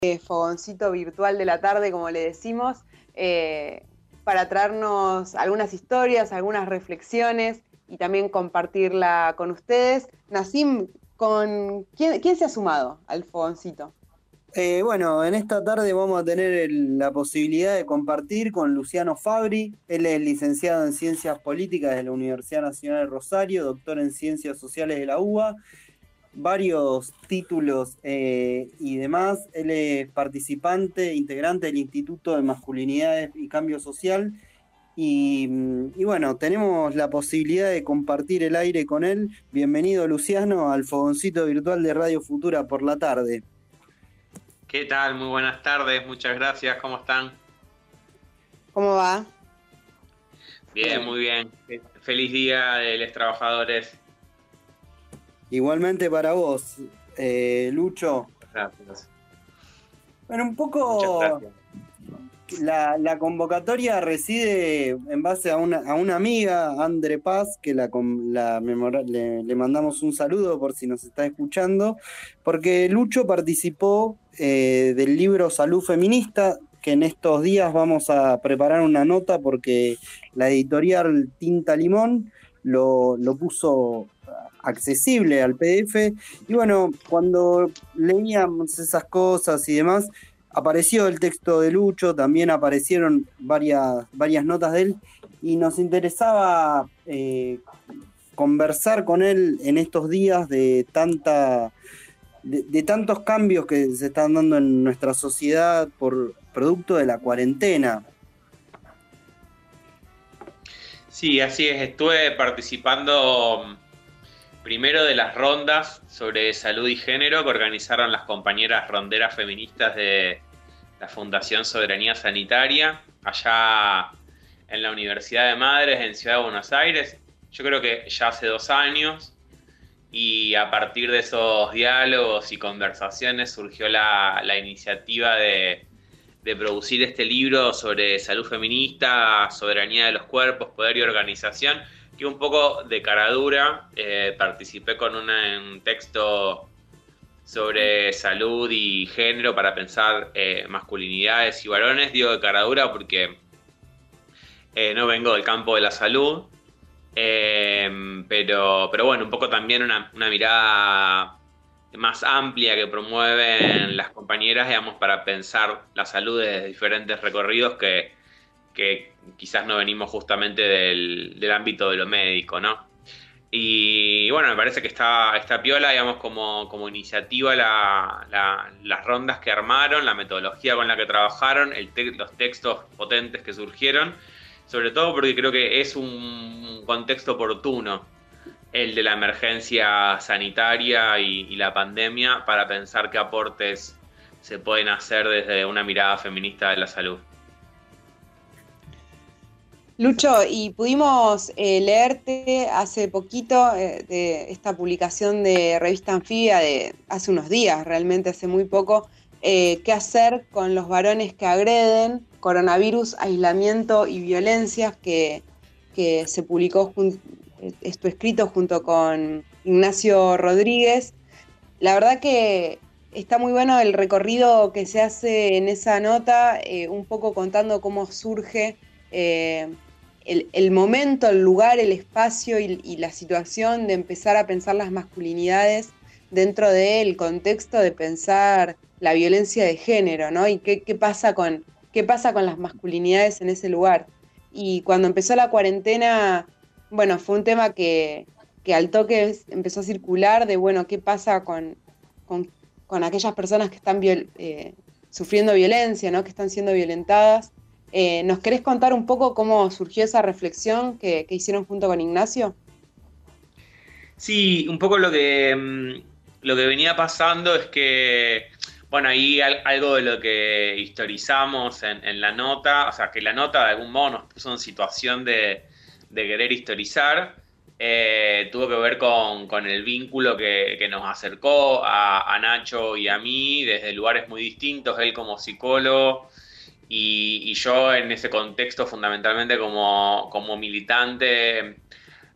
Fogoncito virtual de la tarde, como le decimos, para traernos algunas historias, algunas reflexiones y también compartirla con ustedes. Nasim, ¿quién se ha sumado al Fogoncito? Bueno, en esta tarde vamos a tener la posibilidad de compartir con Luciano Fabri. Él es licenciado en Ciencias Políticas de la Universidad Nacional de Rosario, doctor en Ciencias Sociales de la UBA, varios títulos y demás. Él es participante, integrante del Instituto de Masculinidades y Cambio Social. Y bueno, tenemos la posibilidad de compartir el aire con él. Bienvenido, Luciano, al Fogoncito Virtual de Radio Futura por la tarde. ¿Qué tal? Muy buenas tardes, muchas gracias, ¿cómo están? ¿Cómo va? Bien, muy bien. Feliz día de los trabajadores. Igualmente para vos, Lucho. Gracias. Bueno, un Muchas poco gracias. la convocatoria reside en base a una amiga, Andre Paz, que le mandamos un saludo por si nos está escuchando, porque Lucho participó del libro Salud Feminista, que en estos días vamos a preparar una nota porque la editorial Tinta Limón lo puso accesible al PDF. Y bueno, cuando leíamos esas cosas y demás, apareció el texto de Lucho, también aparecieron varias notas de él, y nos interesaba conversar con él en estos días de tantos cambios que se están dando en nuestra sociedad por producto de la cuarentena. Sí, así es, estuve participando primero de las rondas sobre salud y género que organizaron las compañeras ronderas feministas de la Fundación Soberanía Sanitaria, allá en la Universidad de Madres, en Ciudad de Buenos Aires. Yo creo que ya hace 2 años, y a partir de esos diálogos y conversaciones surgió la iniciativa de producir este libro sobre salud feminista, soberanía de los cuerpos, poder y organización, que un poco de caradura participé con un texto sobre salud y género para pensar masculinidades y varones. Digo de caradura porque no vengo del campo de la salud, pero bueno, un poco también una mirada más amplia que promueven las compañeras, digamos, para pensar la salud desde diferentes recorridos que quizás no venimos justamente del ámbito de lo médico, ¿no? Y bueno, me parece que está piola, digamos, como iniciativa las rondas que armaron, la metodología con la que trabajaron, los textos potentes que surgieron, sobre todo porque creo que es un contexto oportuno el de la emergencia sanitaria y la pandemia para pensar qué aportes se pueden hacer desde una mirada feminista de la salud. Lucho, y pudimos leerte hace poquito de esta publicación de Revista Anfibia de hace unos días, realmente hace muy poco, qué hacer con los varones que agreden, coronavirus, aislamiento y violencias, que se publicó esto escrito junto con Ignacio Rodríguez. La verdad que está muy bueno el recorrido que se hace en esa nota, un poco contando cómo surge el momento, el lugar, el espacio y la situación de empezar a pensar las masculinidades dentro del contexto de pensar la violencia de género, ¿no? Y qué pasa con las masculinidades en ese lugar. Y cuando empezó la cuarentena, bueno, fue un tema que al toque empezó a circular de, bueno, qué pasa con aquellas personas que están sufriendo violencia, ¿no? Que están siendo violentadas. ¿Nos querés contar un poco cómo surgió esa reflexión que hicieron junto con Ignacio? Sí, un poco lo que venía pasando es que, bueno, ahí algo de lo que historizamos en la nota, o sea, que la nota de algún modo nos puso en situación de querer historizar, tuvo que ver con el vínculo que nos acercó a Nacho y a mí desde lugares muy distintos, él como psicólogo y yo en ese contexto fundamentalmente como militante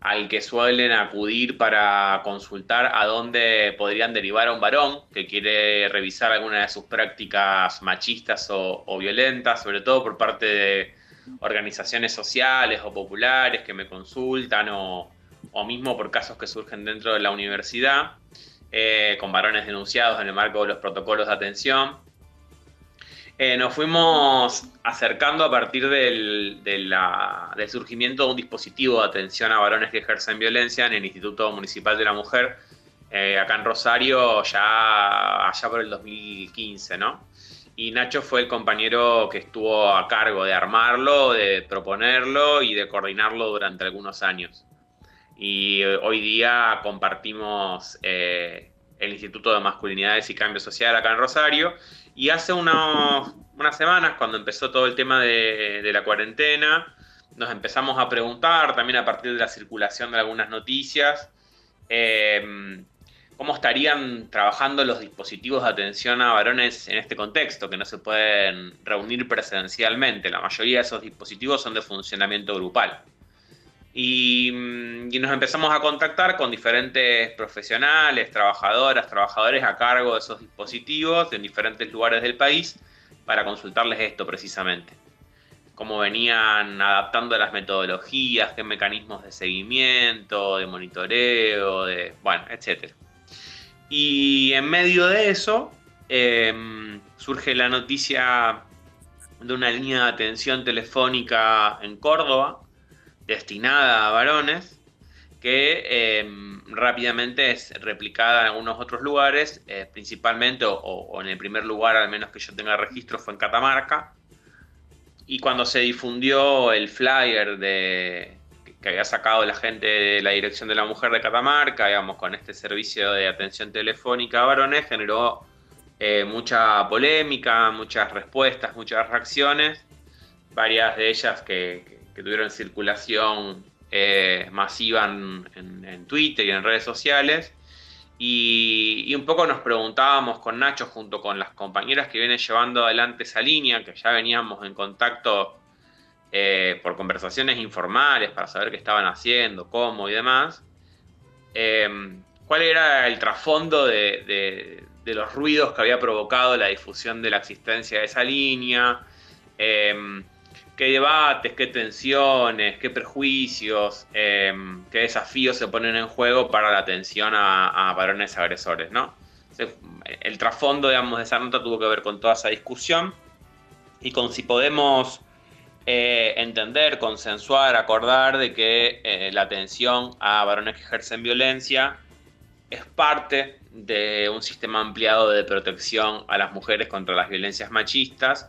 al que suelen acudir para consultar a dónde podrían derivar a un varón que quiere revisar alguna de sus prácticas machistas o violentas, sobre todo por parte de organizaciones sociales o populares que me consultan o mismo por casos que surgen dentro de la universidad, con varones denunciados en el marco de los protocolos de atención. Nos fuimos acercando a partir del surgimiento de un dispositivo de atención a varones que ejercen violencia en el Instituto Municipal de la Mujer, acá en Rosario, ya allá por el 2015, ¿no? Y Nacho fue el compañero que estuvo a cargo de armarlo, de proponerlo y de coordinarlo durante algunos años. Y hoy día compartimos el Instituto de Masculinidades y Cambio Social acá en Rosario. Y hace unas semanas, cuando empezó todo el tema de la cuarentena, nos empezamos a preguntar, también a partir de la circulación de algunas noticias, cómo estarían trabajando los dispositivos de atención a varones en este contexto, que no se pueden reunir presencialmente. La mayoría de esos dispositivos son de funcionamiento grupal. Y nos empezamos a contactar con diferentes profesionales, trabajadores a cargo de esos dispositivos en diferentes lugares del país para consultarles esto precisamente. Cómo venían adaptando las metodologías, qué mecanismos de seguimiento, de monitoreo, etc. Y en medio de eso surge la noticia de una línea de atención telefónica en Córdoba, destinada a varones, que rápidamente es replicada en algunos otros lugares, principalmente, o en el primer lugar, al menos que yo tenga registro, fue en Catamarca. Y cuando se difundió el flyer que había sacado la gente de la Dirección de la Mujer de Catamarca, digamos, con este servicio de atención telefónica a varones, generó mucha polémica, muchas respuestas, muchas reacciones, varias de ellas que tuvieron circulación masiva en Twitter y en redes sociales. Y un poco nos preguntábamos con Nacho, junto con las compañeras que vienen llevando adelante esa línea, que ya veníamos en contacto por conversaciones informales para saber qué estaban haciendo, cómo y demás, cuál era el trasfondo de los ruidos que había provocado la difusión de la existencia de esa línea, qué debates, qué tensiones, qué prejuicios, qué desafíos se ponen en juego para la atención a varones agresores, ¿no? Entonces, el trasfondo, digamos, de esa nota tuvo que ver con toda esa discusión y con si podemos entender, consensuar, acordar de que la atención a varones que ejercen violencia es parte de un sistema ampliado de protección a las mujeres contra las violencias machistas.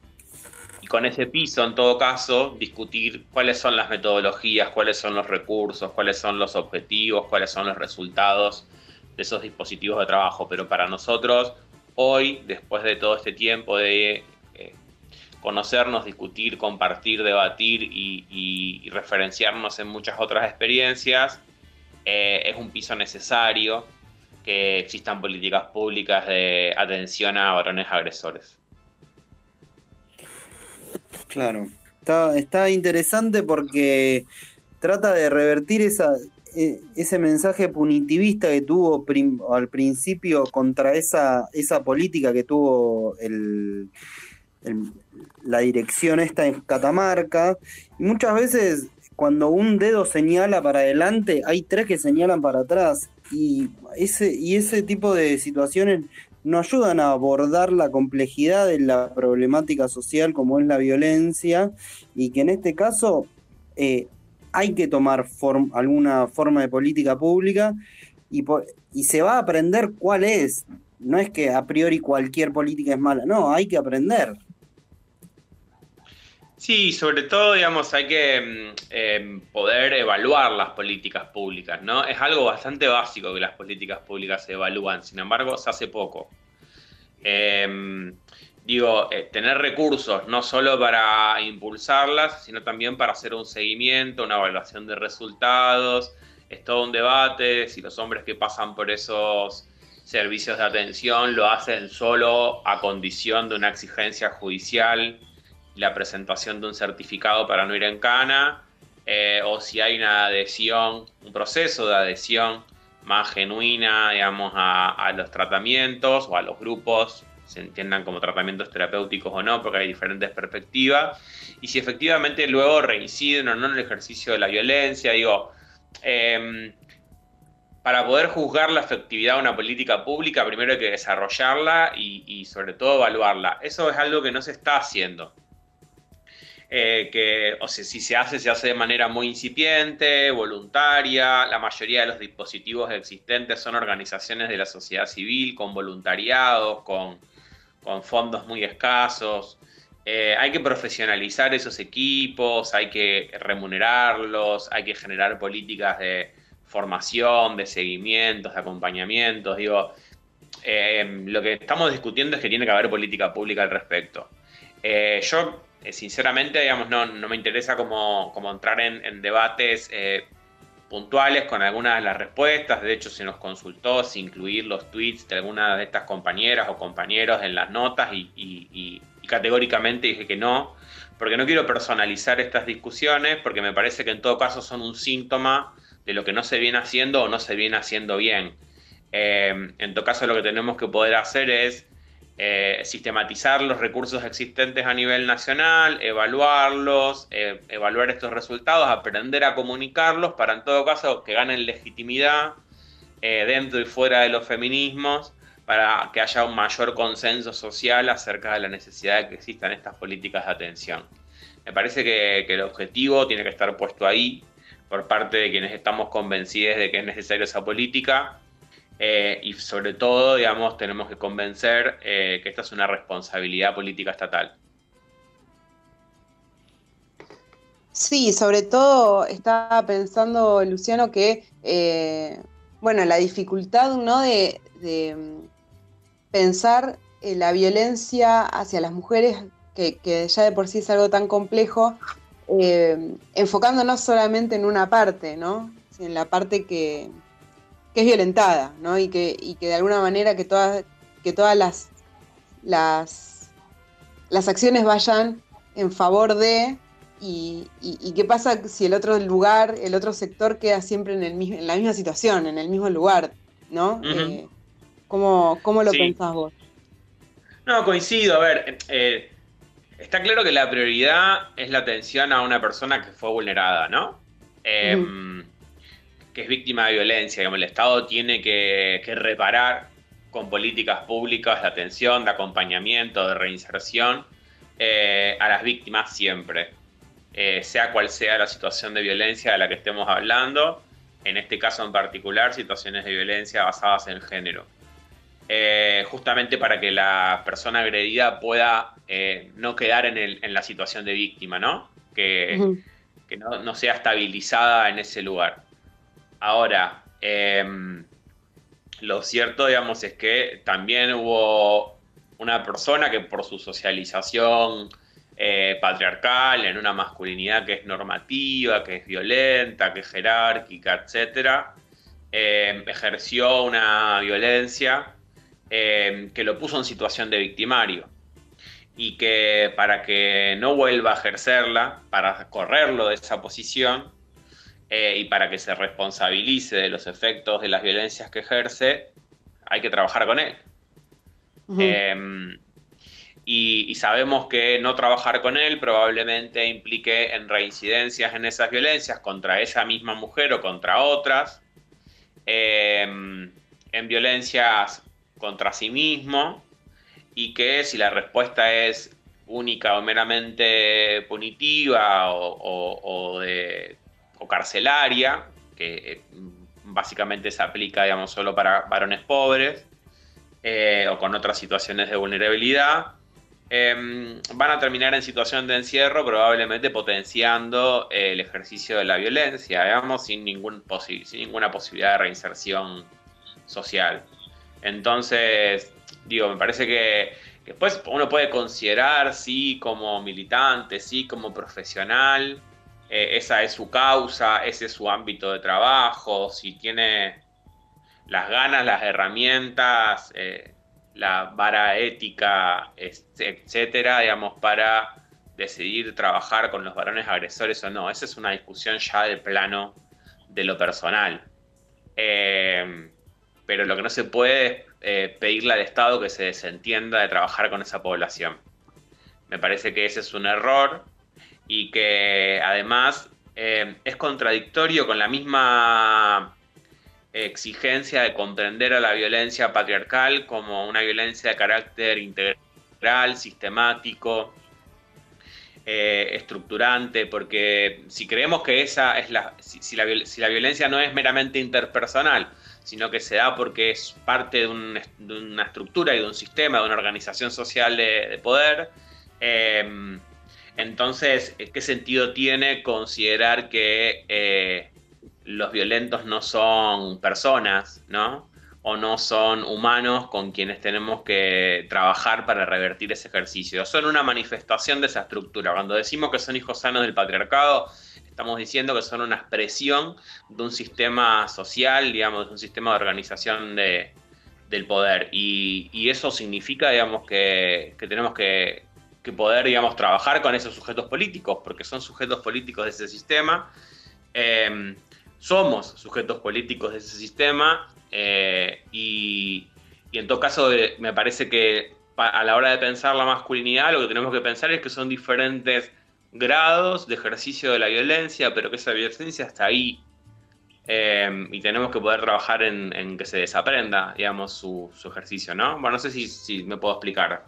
Y con ese piso, en todo caso, discutir cuáles son las metodologías, cuáles son los recursos, cuáles son los objetivos, cuáles son los resultados de esos dispositivos de trabajo. Pero para nosotros, hoy, después de todo este tiempo de conocernos, discutir, compartir, debatir y referenciarnos en muchas otras experiencias, es un piso necesario que existan políticas públicas de atención a varones agresores. Claro, está interesante porque trata de revertir ese mensaje punitivista que tuvo al principio contra esa política que tuvo la dirección esta en Catamarca. Y muchas veces cuando un dedo señala para adelante, hay tres que señalan para atrás. Y ese tipo de situaciones no ayudan a abordar la complejidad de la problemática social como es la violencia, y que en este caso hay que tomar alguna forma de política pública y se va a aprender cuál es. No es que a priori cualquier política es mala, no, hay que aprender. Sí, sobre todo, digamos, hay que poder evaluar las políticas públicas, ¿no? Es algo bastante básico que las políticas públicas se evalúan, sin embargo, se hace poco. Tener recursos no solo para impulsarlas, sino también para hacer un seguimiento, una evaluación de resultados. Es todo un debate si los hombres que pasan por esos servicios de atención lo hacen solo a condición de una exigencia judicial, la presentación de un certificado para no ir en cana, o si hay una adhesión, un proceso de adhesión más genuina, digamos, a los tratamientos o a los grupos, se entiendan como tratamientos terapéuticos o no, porque hay diferentes perspectivas, y si efectivamente luego reinciden o no en el ejercicio de la violencia. Digo, para poder juzgar la efectividad de una política pública, primero hay que desarrollarla y sobre todo evaluarla. Eso es algo que no se está haciendo. O sea, si se hace de manera muy incipiente, voluntaria. La mayoría de los dispositivos existentes son organizaciones de la sociedad civil, con voluntariados, con fondos muy escasos. Hay que profesionalizar esos equipos, hay que remunerarlos, hay que generar políticas de formación, de seguimientos, de acompañamientos. Digo, lo que estamos discutiendo es que tiene que haber política pública al respecto. Yo, sinceramente, digamos, no me interesa como entrar en debates puntuales con algunas de las respuestas. De hecho, se nos consultó si incluir los tweets de algunas de estas compañeras o compañeros en las notas y categóricamente dije que no, porque no quiero personalizar estas discusiones, porque me parece que en todo caso son un síntoma de lo que no se viene haciendo o no se viene haciendo bien. En todo caso, lo que tenemos que poder hacer es sistematizar los recursos existentes a nivel nacional, evaluarlos, evaluar estos resultados, aprender a comunicarlos para en todo caso que ganen legitimidad dentro y fuera de los feminismos, para que haya un mayor consenso social acerca de la necesidad de que existan estas políticas de atención. Me parece que el objetivo tiene que estar puesto ahí por parte de quienes estamos convencidos de que es necesaria esa política. Y sobre todo, digamos, tenemos que convencer que esta es una responsabilidad política estatal. Sí, sobre todo estaba pensando, Luciano, que bueno, la dificultad, ¿no?, de pensar la violencia hacia las mujeres, que ya de por sí es algo tan complejo, enfocándonos solamente en una parte, ¿no? En la parte que es violentada, ¿no? Y que de alguna manera que todas las acciones vayan en favor de, y qué pasa si el otro lugar, el otro sector queda siempre en la misma situación, en el mismo lugar, ¿no? Uh-huh. ¿Cómo lo Sí. pensás vos? No, coincido. A ver, está claro que la prioridad es la atención a una persona que fue vulnerada, ¿no? Uh-huh. Que es víctima de violencia. Digamos, el Estado tiene que reparar con políticas públicas de atención, de acompañamiento, de reinserción a las víctimas siempre. Sea cual sea la situación de violencia de la que estemos hablando, en este caso en particular, situaciones de violencia basadas en género. Justamente para que la persona agredida pueda no quedar en la situación de víctima, ¿no? Uh-huh. Que no sea estabilizada en ese lugar. Ahora, lo cierto, digamos, es que también hubo una persona que por su socialización patriarcal, en una masculinidad que es normativa, que es violenta, que es jerárquica, etc., ejerció una violencia que lo puso en situación de victimario. Y que para que no vuelva a ejercerla, para correrlo de esa posición, y para que se responsabilice de los efectos de las violencias que ejerce, hay que trabajar con él. Uh-huh. Y sabemos que no trabajar con él probablemente implique en reincidencias en esas violencias contra esa misma mujer o contra otras, en violencias contra sí mismo, y que si la respuesta es única o meramente punitiva o carcelaria, que básicamente se aplica, digamos, solo para varones pobres o con otras situaciones de vulnerabilidad, van a terminar en situación de encierro, probablemente potenciando el ejercicio de la violencia, digamos, sin ninguna posibilidad de reinserción social. Entonces, digo, me parece que después uno puede considerar, sí, como militante, sí, como profesional, esa es su causa, ese es su ámbito de trabajo, si tiene las ganas, las herramientas, la vara ética, etcétera, digamos, para decidir trabajar con los varones agresores o no. Esa es una discusión ya del plano de lo personal. Pero lo que no se puede es pedirle al Estado que se desentienda de trabajar con esa población. Me parece que ese es un error y que además es contradictorio con la misma exigencia de comprender a la violencia patriarcal como una violencia de carácter integral, sistemático, estructurante, porque si creemos que esa es si la violencia no es meramente interpersonal, sino que se da porque es parte de una estructura y de un sistema, de una organización social de poder, entonces, ¿qué sentido tiene considerar que los violentos no son personas, ¿no? O no son humanos con quienes tenemos que trabajar para revertir ese ejercicio? Son una manifestación de esa estructura. Cuando decimos que son hijos sanos del patriarcado, estamos diciendo que son una expresión de un sistema social, digamos, de un sistema de organización del poder. Y eso significa, digamos, que tenemos que poder, digamos, trabajar con esos sujetos políticos, porque son sujetos políticos de ese sistema. Somos sujetos políticos de ese sistema. Y en todo caso, me parece que a la hora de pensar la masculinidad, lo que tenemos que pensar es que son diferentes grados de ejercicio de la violencia, pero que esa violencia está ahí, y tenemos que poder trabajar en que se desaprenda, digamos, su ejercicio, ¿no? Bueno, no sé si me puedo explicar.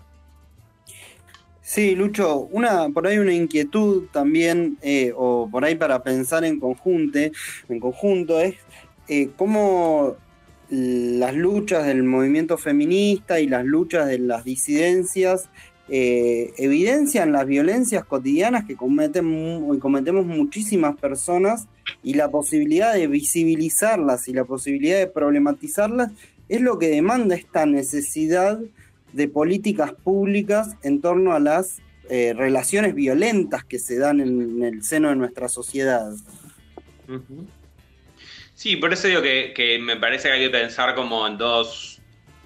Sí, Lucho, por ahí una inquietud también, o por ahí para pensar en conjunto es cómo las luchas del movimiento feminista y las luchas de las disidencias evidencian las violencias cotidianas que cometemos muchísimas personas, y la posibilidad de visibilizarlas y la posibilidad de problematizarlas es lo que demanda esta necesidad de políticas públicas en torno a las relaciones violentas que se dan en el seno de nuestra sociedad. Uh-huh. Sí, por eso digo que me parece que hay que pensar como en dos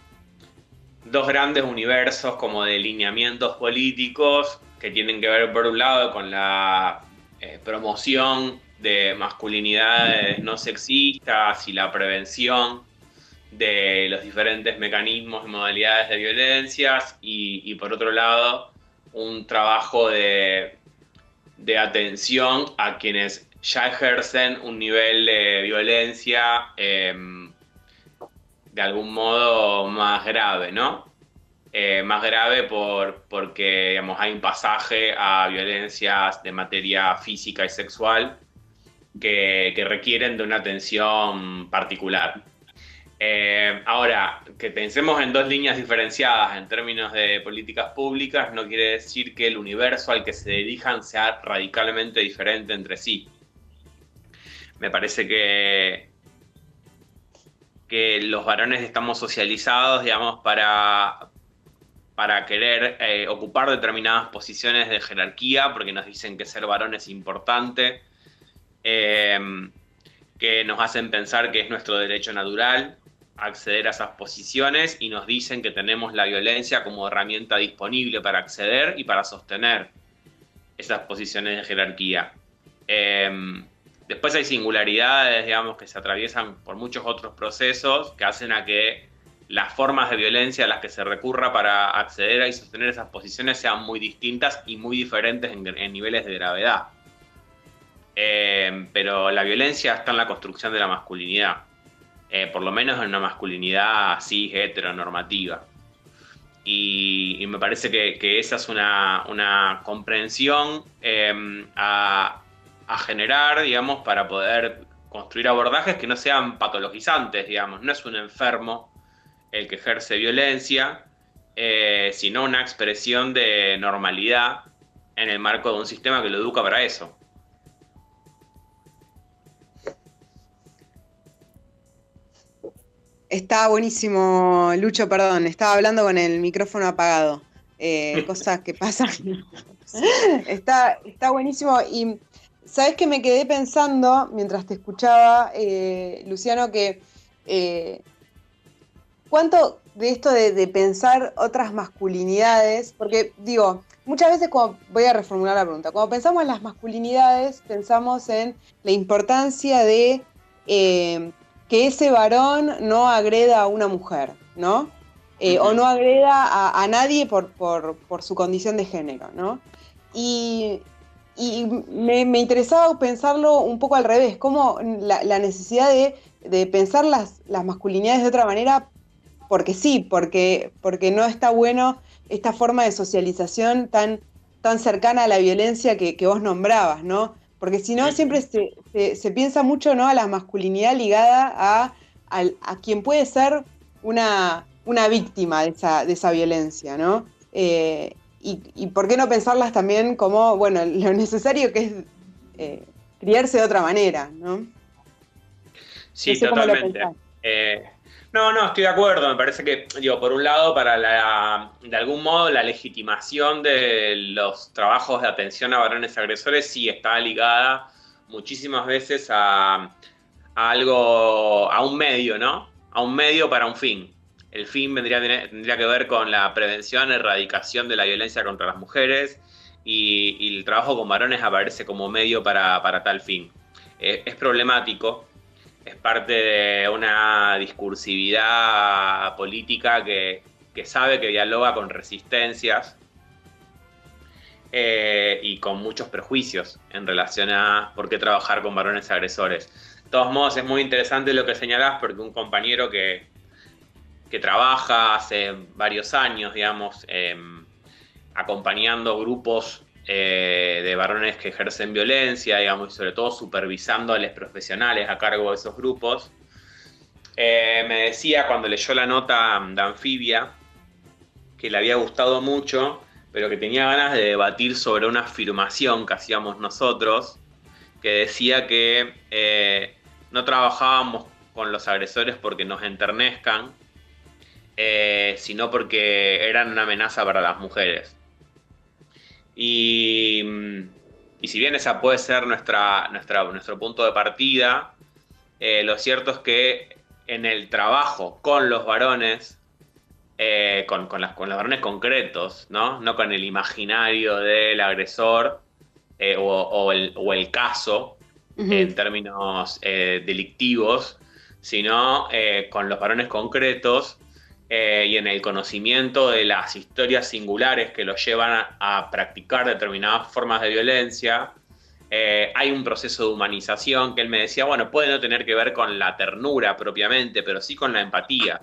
grandes universos como de lineamientos políticos que tienen que ver, por un lado, con la promoción de masculinidades no sexistas y la prevención de los diferentes mecanismos y modalidades de violencias, y por otro lado, un trabajo de atención a quienes ya ejercen un nivel de violencia de algún modo más grave, ¿no? Más grave porque, digamos, hay un pasaje a violencias de materia física y sexual que requieren de una atención particular. Ahora, que pensemos en dos líneas diferenciadas en términos de políticas públicas no quiere decir que el universo al que se dirijan sea radicalmente diferente entre sí. Me parece que los varones estamos socializados, digamos, para querer ocupar determinadas posiciones de jerarquía, porque nos dicen que ser varón es importante, que nos hacen pensar que es nuestro derecho natural acceder a esas posiciones, y nos dicen que tenemos la violencia como herramienta disponible para acceder y para sostener esas posiciones de jerarquía. Después hay singularidades, digamos, que se atraviesan por muchos otros procesos que hacen a que las formas de violencia a las que se recurra para acceder a y sostener esas posiciones sean muy distintas y muy diferentes en niveles de gravedad. Pero la violencia está en la construcción de la masculinidad, por lo menos en una masculinidad así heteronormativa. Y me parece que esa es una comprensión a generar, digamos, para poder construir abordajes que no sean patologizantes, digamos. No es un enfermo el que ejerce violencia, sino una expresión de normalidad en el marco de un sistema que lo educa para eso. Está buenísimo, Lucho, perdón, estaba hablando con el micrófono apagado. Cosas que pasan. Está buenísimo. Y sabes que me quedé pensando mientras te escuchaba, Luciano, que de esto de pensar otras masculinidades, porque digo, muchas veces voy a reformular la pregunta, cuando pensamos en las masculinidades, pensamos en la importancia de que ese varón no agreda a una mujer, ¿no? O no agreda a nadie por su condición de género, ¿no? Y me interesaba pensarlo un poco al revés, como la necesidad de pensar las masculinidades de otra manera, porque sí, porque no está bueno esta forma de socialización tan cercana a la violencia que vos nombrabas, ¿no? Porque si no, siempre se piensa mucho, ¿no?, a la masculinidad ligada a quien puede ser una víctima de esa violencia, ¿no? Y por qué no pensarlas también como, bueno, lo necesario que es criarse de otra manera, ¿no? Sí, no sé totalmente. No, estoy de acuerdo. Me parece que, digo, por un lado, de algún modo, la legitimación de los trabajos de atención a varones agresores sí está ligada muchísimas veces a algo, a un medio, ¿no? A un medio para un fin. El fin tendría que ver con la prevención, erradicación de la violencia contra las mujeres y el trabajo con varones aparece como medio para tal fin. Es problemático, es parte de una discursividad política que sabe que dialoga con resistencias y con muchos prejuicios en relación a por qué trabajar con varones agresores. De todos modos, es muy interesante lo que señalás porque un compañero que trabaja hace varios años, digamos, acompañando grupos de varones que ejercen violencia, digamos, y sobre todo supervisando a los profesionales a cargo de esos grupos, me decía cuando leyó la nota de Anfibia que le había gustado mucho, pero que tenía ganas de debatir sobre una afirmación que hacíamos nosotros, que decía que no trabajábamos con los agresores porque nos enternezcan, sino porque eran una amenaza para las mujeres. Y si bien esa puede ser nuestro punto de partida, lo cierto es que en el trabajo con los varones, con los varones concretos, no con el imaginario del agresor o el caso en términos delictivos, sino con los varones concretos, y en el conocimiento de las historias singulares que los llevan a practicar determinadas formas de violencia, hay un proceso de humanización que él me decía, bueno, puede no tener que ver con la ternura propiamente, pero sí con la empatía,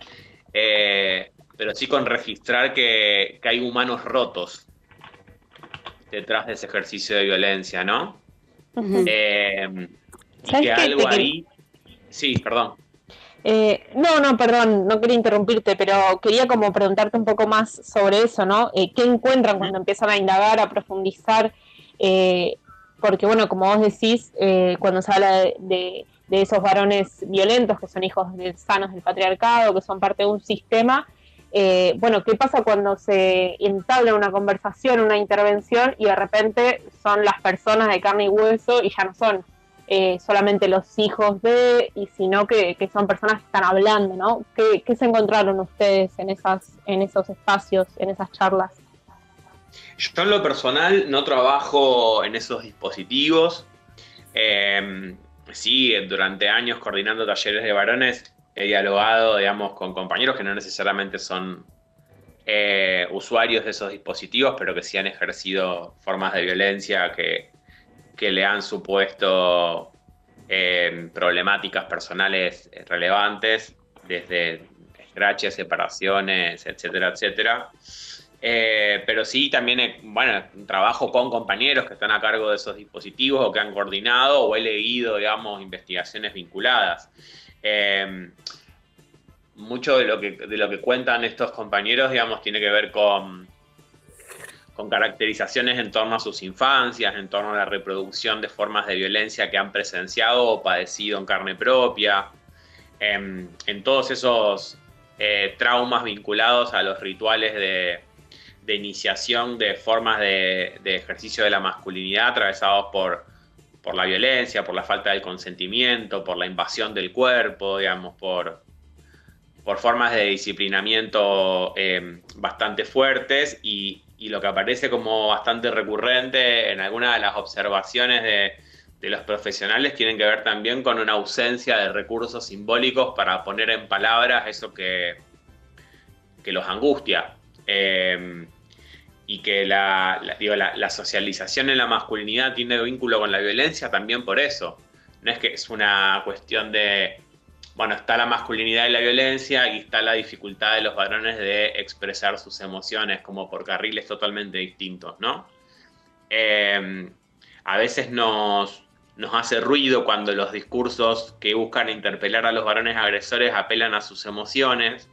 pero sí con registrar que hay humanos rotos detrás de ese ejercicio de violencia, ¿no? Y que algo ahí... Sí, perdón. No, perdón, no quería interrumpirte, pero quería como preguntarte un poco más sobre eso, ¿no? ¿Qué encuentran cuando empiezan a indagar, a profundizar? Porque, bueno, como vos decís, cuando se habla de esos varones violentos, que son hijos sanos del patriarcado, que son parte de un sistema, bueno, ¿qué pasa cuando se entabla una conversación, una intervención, y de repente son las personas de carne y hueso y ya no son solamente los hijos de, y sino que son personas que están hablando, ¿no? ¿Qué se encontraron ustedes en esos espacios, en esas charlas? Yo en lo personal no trabajo en esos dispositivos. Sí, durante años coordinando talleres de varones he dialogado, digamos, con compañeros que no necesariamente son usuarios de esos dispositivos, pero que sí han ejercido formas de violencia que le han supuesto problemáticas personales relevantes, desde escraches, separaciones, etcétera, etcétera. Pero sí también, bueno, trabajo con compañeros que están a cargo de esos dispositivos o que han coordinado o he leído, digamos, investigaciones vinculadas. Mucho de lo que cuentan estos compañeros, digamos, tiene que ver con caracterizaciones en torno a sus infancias, en torno a la reproducción de formas de violencia que han presenciado o padecido en carne propia, en todos esos traumas vinculados a los rituales de iniciación de formas de ejercicio de la masculinidad atravesados por la violencia, por la falta del consentimiento, por la invasión del cuerpo, digamos, por por formas de disciplinamiento bastante fuertes y lo que aparece como bastante recurrente en algunas de las observaciones de los profesionales tienen que ver también con una ausencia de recursos simbólicos para poner en palabras eso que los angustia. Y que la socialización en la masculinidad tiene vínculo con la violencia también por eso. No es que es una cuestión de, bueno, está la masculinidad y la violencia y está la dificultad de los varones de expresar sus emociones como por carriles totalmente distintos, ¿no? A veces nos hace ruido cuando los discursos que buscan interpelar a los varones agresores apelan a sus emociones,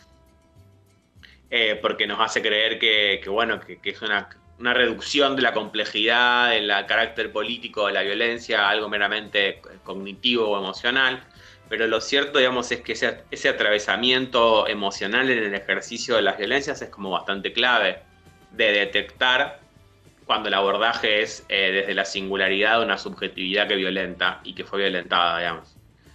porque nos hace creer que es una reducción de la complejidad, del carácter político de la violencia a algo meramente cognitivo o emocional. Pero lo cierto, digamos, es que ese atravesamiento emocional en el ejercicio de las violencias es como bastante clave de detectar cuando el abordaje es desde la singularidad de una subjetividad que violenta y que fue violentada, digamos.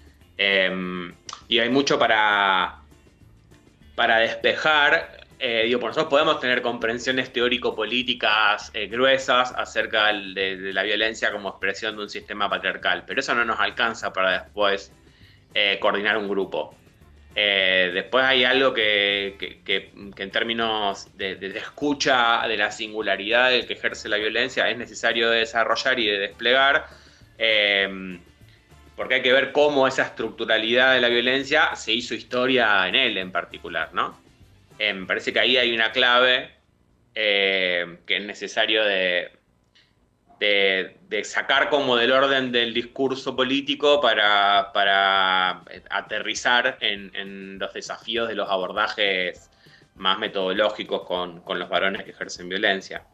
Y hay mucho para despejar. Por nosotros podemos tener comprensiones teórico-políticas gruesas acerca de la violencia como expresión de un sistema patriarcal, pero eso no nos alcanza para después coordinar un grupo. Después hay algo que en términos de escucha de la singularidad del que ejerce la violencia es necesario de desarrollar y de desplegar, porque hay que ver cómo esa estructuralidad de la violencia se hizo historia en él en particular, ¿no? Me parece que ahí hay una clave que es necesario de sacar como del orden del discurso político para aterrizar en los desafíos de los abordajes más metodológicos con los varones que ejercen violencia.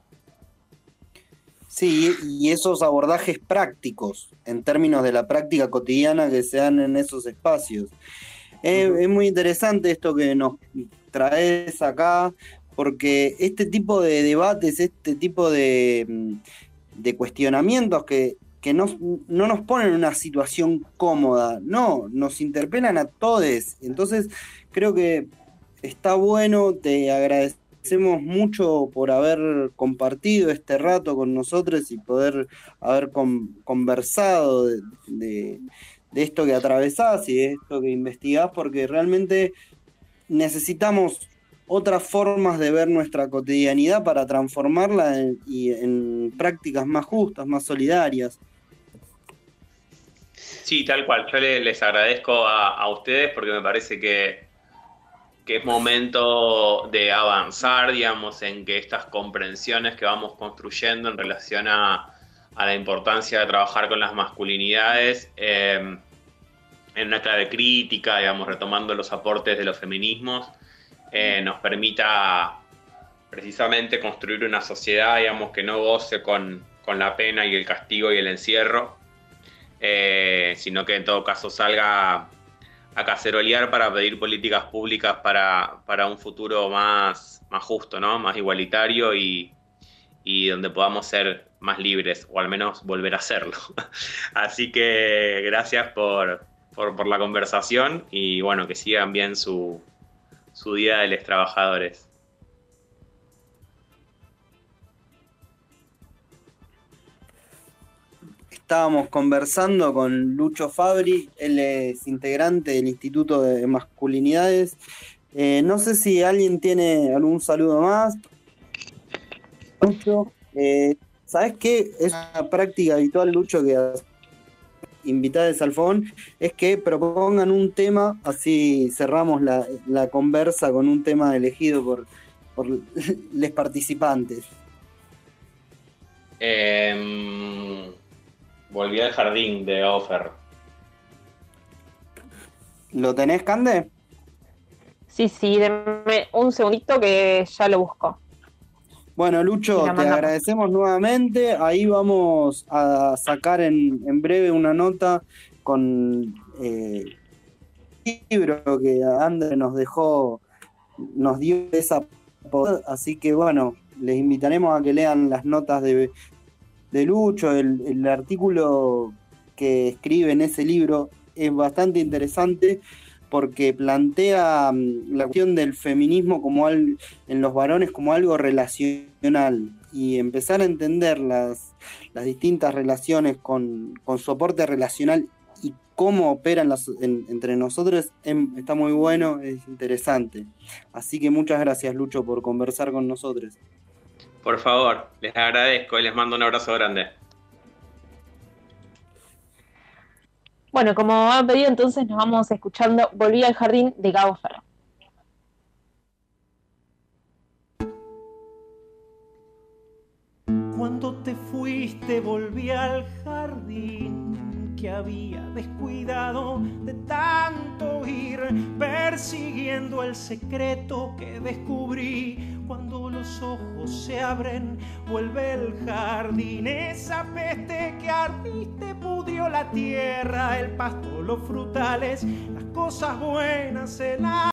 Sí, y esos abordajes prácticos, en términos de la práctica cotidiana que se dan en esos espacios. Es muy interesante esto que nos traes acá, porque este tipo de debates, este tipo de cuestionamientos que no nos ponen en una situación cómoda, no, nos interpelan a todos. Entonces creo que está bueno, te agradecemos mucho por haber compartido este rato con nosotros y poder haber conversado de esto que atravesás y de esto que investigás, porque realmente necesitamos otras formas de ver nuestra cotidianidad para transformarla en prácticas más justas, más solidarias. Sí, tal cual. Yo les agradezco a ustedes porque me parece que es momento de avanzar, digamos, en que estas comprensiones que vamos construyendo en relación a la importancia de trabajar con las masculinidades en una clave crítica, digamos, retomando los aportes de los feminismos, nos permita precisamente construir una sociedad, digamos, que no goce con la pena y el castigo y el encierro, sino que en todo caso salga a cacerolear para pedir políticas públicas para un futuro más justo, ¿no? Más igualitario y donde podamos ser más libres, o al menos volver a serlo. Así que gracias por la conversación y bueno, que sigan bien su Día de los Trabajadores. Estábamos conversando con Lucho Fabri, él es integrante del Instituto de Masculinidades. No sé si alguien tiene algún saludo más. Lucho, ¿sabes qué? Es una práctica habitual, Lucho, que invitada de Salfón, es que propongan un tema, así cerramos la conversa con un tema elegido por los participantes. Volví al jardín de Ofer. ¿Lo tenés, Cande? Sí, denme un segundito que ya lo busco. Bueno, Lucho, te agradecemos nuevamente. Ahí vamos a sacar en breve una nota con el libro que André nos dio esa poder. Así que bueno, les invitaremos a que lean las notas de Lucho. El artículo que escribe en ese libro es bastante interesante porque plantea la cuestión del feminismo en los varones como algo relacional, y empezar a entender las distintas relaciones con soporte relacional y cómo operan entre nosotros está muy bueno, es interesante. Así que muchas gracias, Lucho, por conversar con nosotros. Por favor, les agradezco y les mando un abrazo grande. Bueno, como han pedido, entonces nos vamos escuchando Volví al jardín de Gabo Ferro. Cuando te fuiste volví al jardín que había descuidado de tanto ir persiguiendo el secreto que descubrí. Cuando los ojos se abren, vuelve el jardín. Esa peste que ardiste pudrió la tierra, el pasto, los frutales, las cosas buenas, el